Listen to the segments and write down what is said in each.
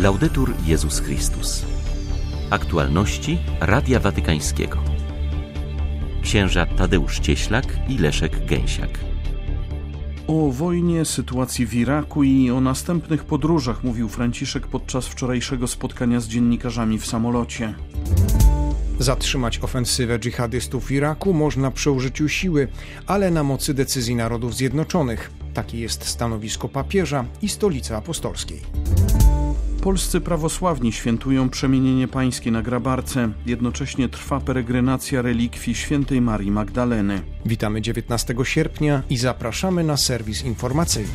Laudetur Jezus Chrystus. Aktualności Radia Watykańskiego. Księża Tadeusz Cieślak i Leszek Gęsiak. O wojnie, sytuacji w Iraku i o następnych podróżach mówił Franciszek podczas wczorajszego spotkania z dziennikarzami w samolocie. Zatrzymać ofensywę dżihadystów w Iraku można przy użyciu siły, ale na mocy decyzji Narodów Zjednoczonych. Takie jest stanowisko papieża i Stolicy Apostolskiej. Polscy prawosławni świętują przemienienie pańskie na Grabarce. Jednocześnie trwa peregrinacja relikwii świętej Marii Magdaleny. Witamy 19 sierpnia i zapraszamy na serwis informacyjny.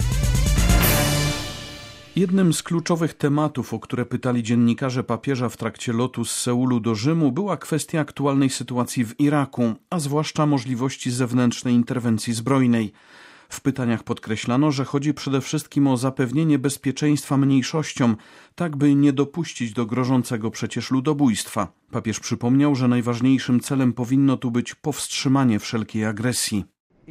Jednym z kluczowych tematów, o które pytali dziennikarze papieża w trakcie lotu z Seulu do Rzymu, była kwestia aktualnej sytuacji w Iraku, a zwłaszcza możliwości zewnętrznej interwencji zbrojnej. W pytaniach podkreślano, że chodzi przede wszystkim o zapewnienie bezpieczeństwa mniejszościom, tak by nie dopuścić do grożącego przecież ludobójstwa. Papież przypomniał, że najważniejszym celem powinno tu być powstrzymanie wszelkiej agresji.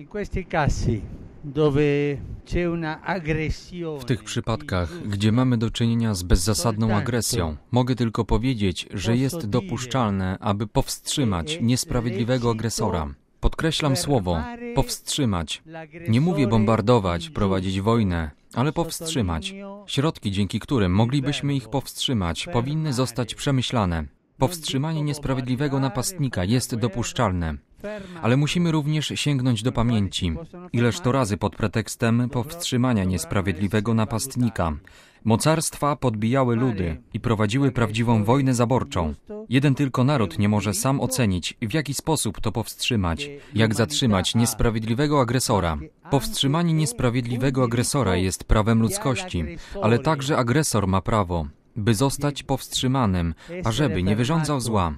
W tych przypadkach, gdzie mamy do czynienia z bezzasadną agresją, mogę tylko powiedzieć, że jest dopuszczalne, aby powstrzymać niesprawiedliwego agresora. Podkreślam słowo powstrzymać. Nie mówię bombardować, prowadzić wojnę, ale powstrzymać. Środki, dzięki którym moglibyśmy ich powstrzymać, powinny zostać przemyślane. Powstrzymanie niesprawiedliwego napastnika jest dopuszczalne, ale musimy również sięgnąć do pamięci. Ileż to razy pod pretekstem powstrzymania niesprawiedliwego napastnika mocarstwa podbijały ludy i prowadziły prawdziwą wojnę zaborczą. Jeden tylko naród nie może sam ocenić, w jaki sposób to powstrzymać, jak zatrzymać niesprawiedliwego agresora. Powstrzymanie niesprawiedliwego agresora jest prawem ludzkości, ale także agresor ma prawo, by zostać powstrzymanym, ażeby nie wyrządzał zła.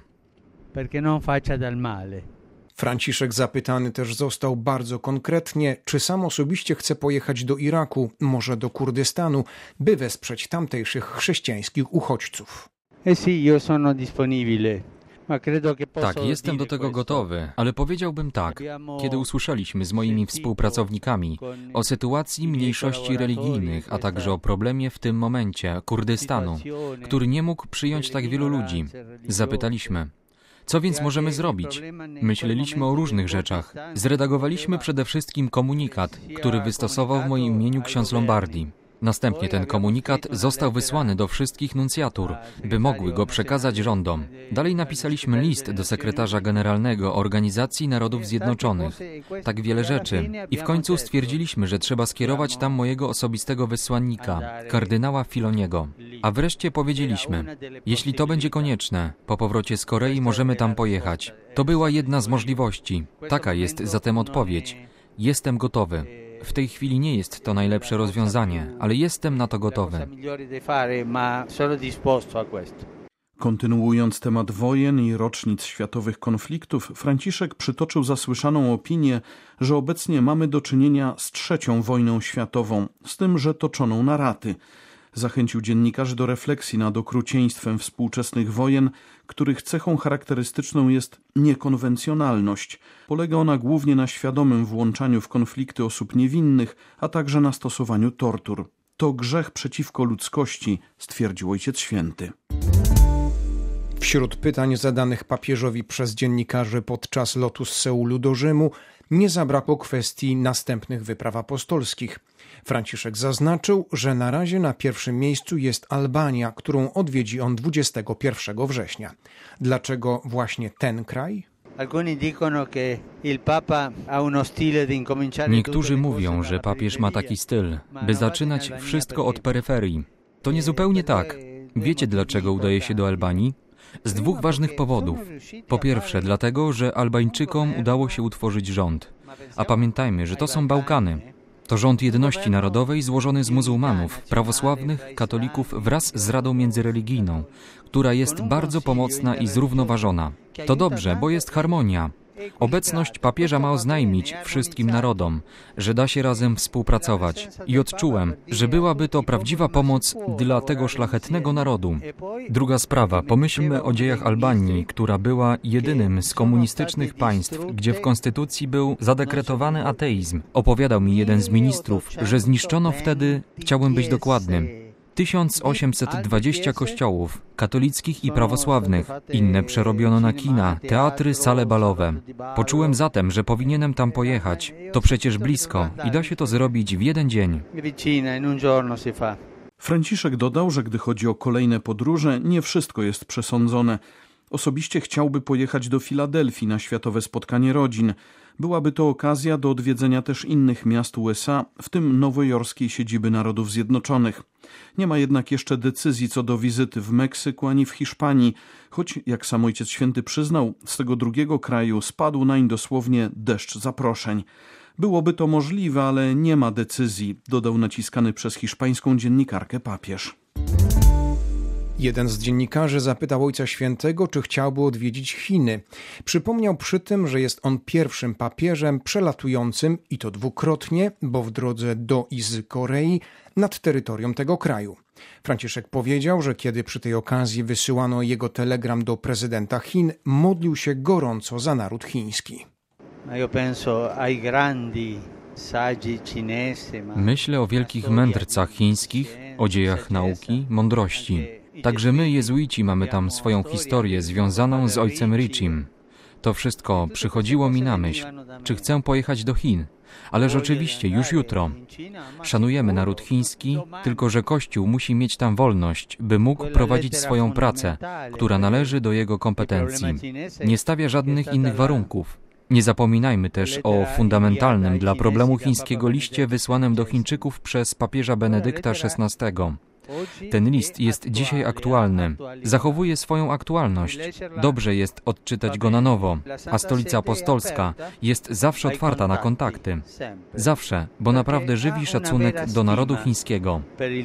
Franciszek zapytany też został bardzo konkretnie, czy sam osobiście chce pojechać do Iraku, może do Kurdystanu, by wesprzeć tamtejszych chrześcijańskich uchodźców. Tak, jestem do tego gotowy, ale powiedziałbym tak, kiedy usłyszeliśmy z moimi współpracownikami o sytuacji mniejszości religijnych, a także o problemie w tym momencie Kurdystanu, który nie mógł przyjąć tak wielu ludzi, zapytaliśmy: co więc możemy zrobić? Myśleliśmy o różnych rzeczach. Zredagowaliśmy przede wszystkim komunikat, który wystosował w moim imieniu ksiądz Lombardi. Następnie ten komunikat został wysłany do wszystkich nuncjatur, by mogły go przekazać rządom. Dalej napisaliśmy list do sekretarza generalnego Organizacji Narodów Zjednoczonych. Tak wiele rzeczy. I w końcu stwierdziliśmy, że trzeba skierować tam mojego osobistego wysłannika, kardynała Filoniego. A wreszcie powiedzieliśmy: jeśli to będzie konieczne, po powrocie z Korei możemy tam pojechać. To była jedna z możliwości. Taka jest zatem odpowiedź. Jestem gotowy. W tej chwili nie jest to najlepsze rozwiązanie, ale jestem na to gotowy. Kontynuując temat wojen i rocznic światowych konfliktów, Franciszek przytoczył zasłyszaną opinię, że obecnie mamy do czynienia z trzecią wojną światową, z tym, że toczoną na raty. Zachęcił dziennikarzy do refleksji nad okrucieństwem współczesnych wojen, których cechą charakterystyczną jest niekonwencjonalność. Polega ona głównie na świadomym włączaniu w konflikty osób niewinnych, a także na stosowaniu tortur. To grzech przeciwko ludzkości, stwierdził Ojciec Święty. Wśród pytań zadanych papieżowi przez dziennikarzy podczas lotu z Seulu do Rzymu nie zabrakło kwestii następnych wypraw apostolskich. Franciszek zaznaczył, że na razie na pierwszym miejscu jest Albania, którą odwiedzi on 21 września. Dlaczego właśnie ten kraj? Niektórzy mówią, że papież ma taki styl, by zaczynać wszystko od peryferii. To nie zupełnie tak. Wiecie, dlaczego udaje się do Albanii? Z dwóch ważnych powodów. Po pierwsze, dlatego, że Albańczykom udało się utworzyć rząd. A pamiętajmy, że to są Bałkany. To rząd jedności narodowej złożony z muzułmanów, prawosławnych, katolików wraz z Radą Międzyreligijną, która jest bardzo pomocna i zrównoważona. To dobrze, bo jest harmonia. Obecność papieża ma oznajmić wszystkim narodom, że da się razem współpracować. I odczułem, że byłaby to prawdziwa pomoc dla tego szlachetnego narodu. Druga sprawa, pomyślmy o dziejach Albanii, która była jedynym z komunistycznych państw, gdzie w konstytucji był zadekretowany ateizm. Opowiadał mi jeden z ministrów, że zniszczono wtedy, chciałbym być dokładnym, 1820 kościołów, katolickich i prawosławnych. Inne przerobiono na kina, teatry, sale balowe. Poczułem zatem, że powinienem tam pojechać. To przecież blisko i da się to zrobić w jeden dzień. Franciszek dodał, że gdy chodzi o kolejne podróże, nie wszystko jest przesądzone. Osobiście chciałby pojechać do Filadelfii na Światowe Spotkanie Rodzin. Byłaby to okazja do odwiedzenia też innych miast USA, w tym nowojorskiej siedziby Narodów Zjednoczonych. Nie ma jednak jeszcze decyzji co do wizyty w Meksyku ani w Hiszpanii, choć, jak sam Ojciec Święty przyznał, z tego drugiego kraju spadł nań dosłownie deszcz zaproszeń. Byłoby to możliwe, ale nie ma decyzji, dodał naciskany przez hiszpańską dziennikarkę papież. Jeden z dziennikarzy zapytał Ojca Świętego, czy chciałby odwiedzić Chiny. Przypomniał przy tym, że jest on pierwszym papieżem przelatującym, i to dwukrotnie, bo w drodze do i z Korei, nad terytorium tego kraju. Franciszek powiedział, że kiedy przy tej okazji wysyłano jego telegram do prezydenta Chin, modlił się gorąco za naród chiński. Myślę o wielkich mędrcach chińskich, o dziejach nauki, mądrości. Także my, jezuici, mamy tam swoją historię związaną z ojcem Richim. To wszystko przychodziło mi na myśl. Czy chcę pojechać do Chin? Ależ oczywiście, już jutro. Szanujemy naród chiński, tylko że Kościół musi mieć tam wolność, by mógł prowadzić swoją pracę, która należy do jego kompetencji. Nie stawia żadnych innych warunków. Nie zapominajmy też o fundamentalnym dla problemu chińskiego liście wysłanym do Chińczyków przez papieża Benedykta XVI. Ten list jest dzisiaj aktualny. Zachowuje swoją aktualność. Dobrze jest odczytać go na nowo, a Stolica Apostolska jest zawsze otwarta na kontakty. Zawsze, bo naprawdę żywi szacunek do narodu chińskiego.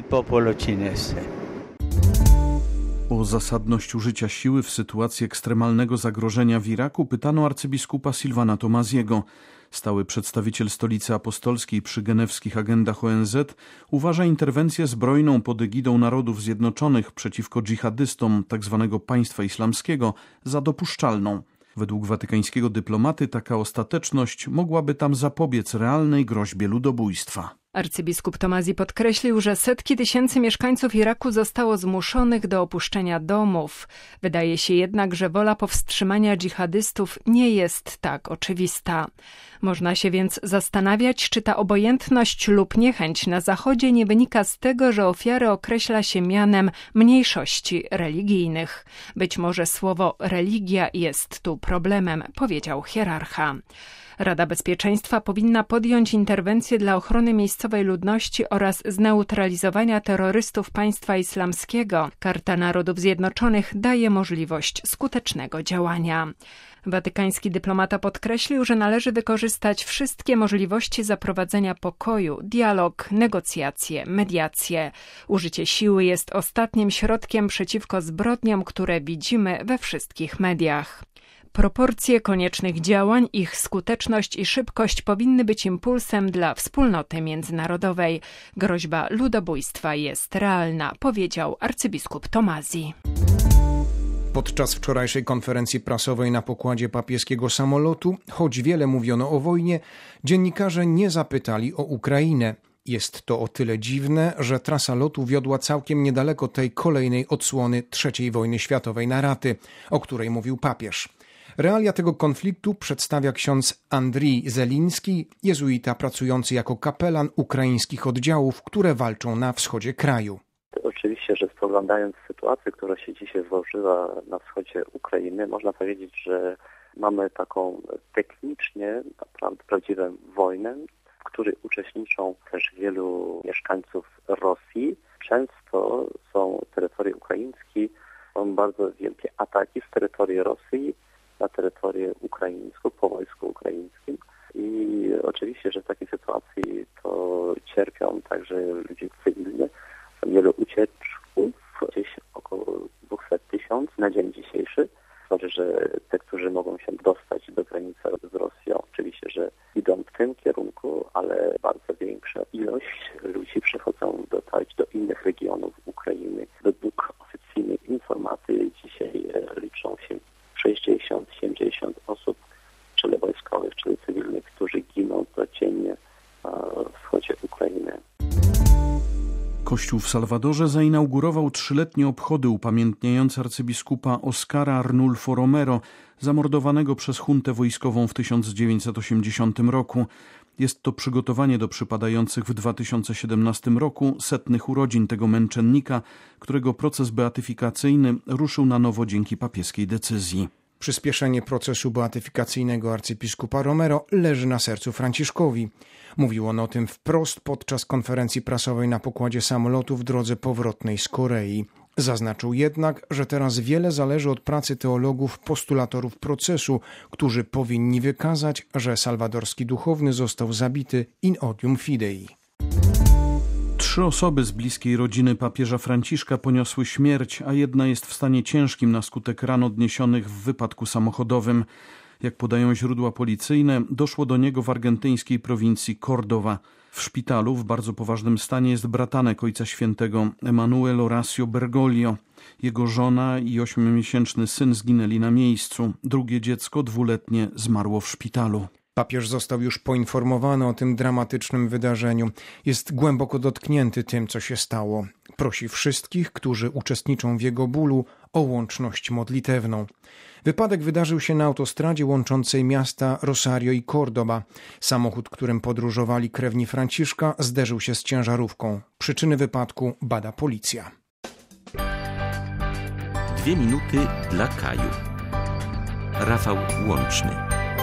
O zasadność użycia siły w sytuacji ekstremalnego zagrożenia w Iraku pytano arcybiskupa Silvana Tomaziego. Stały przedstawiciel Stolicy Apostolskiej przy genewskich agendach ONZ uważa interwencję zbrojną pod egidą Narodów Zjednoczonych przeciwko dżihadystom tzw. państwa islamskiego za dopuszczalną. Według watykańskiego dyplomaty taka ostateczność mogłaby tam zapobiec realnej groźbie ludobójstwa. Arcybiskup Tomazi podkreślił, że setki tysięcy mieszkańców Iraku zostało zmuszonych do opuszczenia domów. Wydaje się jednak, że wola powstrzymania dżihadystów nie jest tak oczywista. Można się więc zastanawiać, czy ta obojętność lub niechęć na Zachodzie nie wynika z tego, że ofiary określa się mianem mniejszości religijnych. Być może słowo religia jest tu problemem, powiedział hierarcha. Rada Bezpieczeństwa powinna podjąć interwencję dla ochrony miejscowej ludności oraz zneutralizowania terrorystów państwa islamskiego. Karta Narodów Zjednoczonych daje możliwość skutecznego działania. Watykański dyplomata podkreślił, że należy wykorzystać wszystkie możliwości zaprowadzenia pokoju, dialog, negocjacje, mediacje. Użycie siły jest ostatnim środkiem przeciwko zbrodniom, które widzimy we wszystkich mediach. Proporcje koniecznych działań, ich skuteczność i szybkość powinny być impulsem dla wspólnoty międzynarodowej. Groźba ludobójstwa jest realna, powiedział arcybiskup Tomazi. Podczas wczorajszej konferencji prasowej na pokładzie papieskiego samolotu, choć wiele mówiono o wojnie, dziennikarze nie zapytali o Ukrainę. Jest to o tyle dziwne, że trasa lotu wiodła całkiem niedaleko tej kolejnej odsłony III wojny światowej na raty, o której mówił papież. Realia tego konfliktu przedstawia ksiądz Andrii Zeliński, jezuita pracujący jako kapelan ukraińskich oddziałów, które walczą na wschodzie kraju. Oczywiście, że spoglądając sytuację, która się dzisiaj złożyła na wschodzie Ukrainy, można powiedzieć, że mamy taką technicznie naprawdę prawdziwą wojnę, w której uczestniczą też wielu mieszkańców Rosji. Często są terytoria ukraińskie, są bardzo wielkie ataki z terytorii Rosji na terytorię ukraińską, po wojsku ukraińskim. I oczywiście, że w takiej sytuacji to cierpią także ludzie cywilni. Są wielu ucieczków, gdzieś około 200 000 na dzień dzisiejszy. Znaczy, że te, którzy mogą się dostać do granicy z Rosją, oczywiście, że idą w tym kierunku, ale bardzo większa ilość ludzi przychodzą dotarć do innych regionów Ukrainy. Według oficjalnych informacji dzisiaj liczą się 60-70 osób, czyli wojskowych, czyli cywilnych, którzy giną codziennie na wschodzie Ukrainy. Kościół w Salwadorze zainaugurował 3-letnie obchody upamiętniające arcybiskupa Oscara Arnulfo Romero, zamordowanego przez juntę wojskową w 1980 roku. Jest to przygotowanie do przypadających w 2017 roku 100. urodzin tego męczennika, którego proces beatyfikacyjny ruszył na nowo dzięki papieskiej decyzji. Przyspieszenie procesu beatyfikacyjnego arcybiskupa Romero leży na sercu Franciszkowi. Mówił on o tym wprost podczas konferencji prasowej na pokładzie samolotu w drodze powrotnej z Korei. Zaznaczył jednak, że teraz wiele zależy od pracy teologów, postulatorów procesu, którzy powinni wykazać, że salwadorski duchowny został zabity in odium fidei. 3 osoby z bliskiej rodziny papieża Franciszka poniosły śmierć, a jedna jest w stanie ciężkim na skutek ran odniesionych w wypadku samochodowym. Jak podają źródła policyjne, doszło do niego w argentyńskiej prowincji Córdoba. W szpitalu w bardzo poważnym stanie jest bratanek Ojca Świętego Emanuel Horacio Bergoglio. Jego żona i 8-miesięczny syn zginęli na miejscu. Drugie dziecko, 2-letnie, zmarło w szpitalu. Papież został już poinformowany o tym dramatycznym wydarzeniu. Jest głęboko dotknięty tym, co się stało. Prosi wszystkich, którzy uczestniczą w jego bólu, o łączność modlitewną. Wypadek wydarzył się na autostradzie łączącej miasta Rosario i Córdoba. Samochód, którym podróżowali krewni Franciszka, zderzył się z ciężarówką. Przyczyny wypadku bada policja. 2 minuty dla Kaju. Rafał Łączny.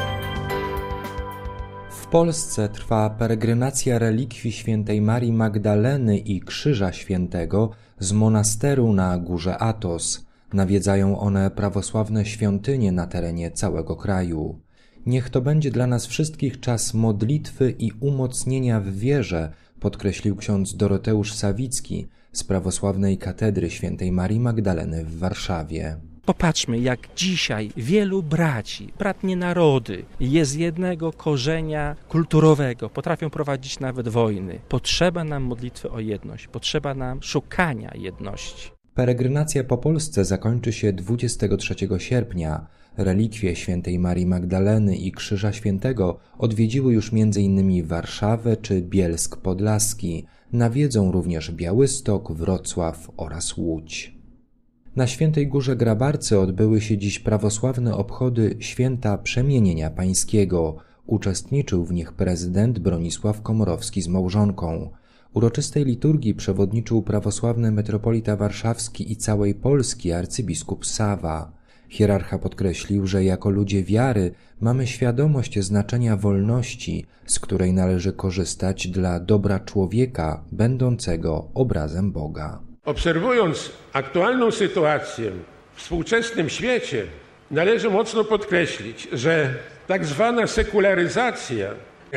W Polsce trwa peregrinacja relikwii świętej Marii Magdaleny i Krzyża Świętego z monasteru na górze Athos. Nawiedzają one prawosławne świątynie na terenie całego kraju. Niech to będzie dla nas wszystkich czas modlitwy i umocnienia w wierze, podkreślił ksiądz Doroteusz Sawicki z prawosławnej katedry świętej Marii Magdaleny w Warszawie. Popatrzmy, jak dzisiaj wielu braci, bratnie narody, jest jednego korzenia kulturowego, potrafią prowadzić nawet wojny. Potrzeba nam modlitwy o jedność, potrzeba nam szukania jedności. Peregrinacja po Polsce zakończy się 23 sierpnia. Relikwie świętej Marii Magdaleny i Krzyża Świętego odwiedziły już m.in. Warszawę czy Bielsk Podlaski. Nawiedzą również Białystok, Wrocław oraz Łódź. Na Świętej Górze Grabarce odbyły się dziś prawosławne obchody Święta Przemienienia Pańskiego. Uczestniczył w nich prezydent Bronisław Komorowski z małżonką. Uroczystej liturgii przewodniczył prawosławny metropolita warszawski i całej Polski arcybiskup Sawa. Hierarcha podkreślił, że jako ludzie wiary mamy świadomość znaczenia wolności, z której należy korzystać dla dobra człowieka, będącego obrazem Boga. Obserwując aktualną sytuację w współczesnym świecie, należy mocno podkreślić, że tak zwana sekularyzacja,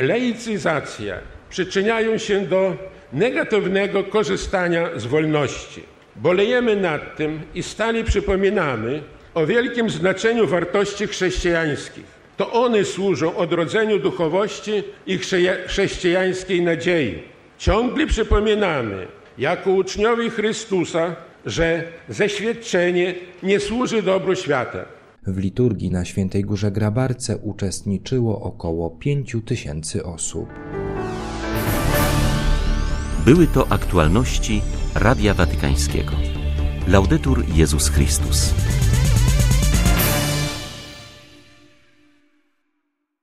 laicyzacja przyczyniają się do negatywnego korzystania z wolności. Bolejemy nad tym i stale przypominamy o wielkim znaczeniu wartości chrześcijańskich. To one służą odrodzeniu duchowości i chrześcijańskiej nadziei. Ciągle przypominamy, jako uczniowie Chrystusa, że zeświadczenie nie służy dobru świata. W liturgii na Świętej Górze Grabarce uczestniczyło około 5000 osób. Były to aktualności Radia Watykańskiego. Laudetur Jezus Chrystus.